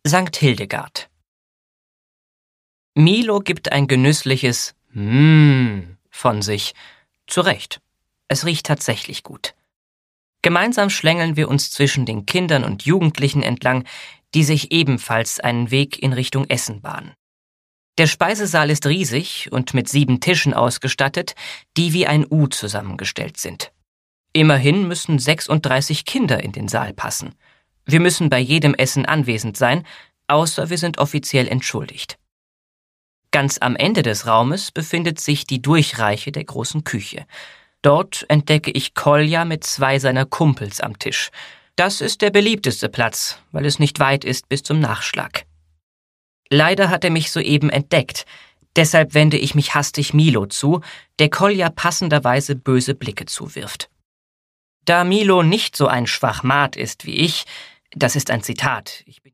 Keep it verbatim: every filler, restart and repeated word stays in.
Sankt Hildegard. Milo gibt ein genüssliches Mmm von sich. Zu Recht. Es riecht tatsächlich gut. Gemeinsam schlängeln wir uns zwischen den Kindern und Jugendlichen entlang, die sich ebenfalls einen Weg in Richtung Essen bahnen. Der Speisesaal ist riesig und mit sieben Tischen ausgestattet, die wie ein U zusammengestellt sind. Immerhin müssen sechsunddreißig Kinder in den Saal passen. Wir müssen bei jedem Essen anwesend sein, außer wir sind offiziell entschuldigt. Ganz am Ende des Raumes befindet sich die Durchreiche der großen Küche. Dort entdecke ich Kolja mit zwei seiner Kumpels am Tisch. Das ist der beliebteste Platz, weil es nicht weit ist bis zum Nachschlag. Leider hat er mich soeben entdeckt, deshalb wende ich mich hastig Milo zu, der Kolja passenderweise böse Blicke zuwirft. Da Milo nicht so ein Schwachmat ist wie ich, das ist ein Zitat, ich bin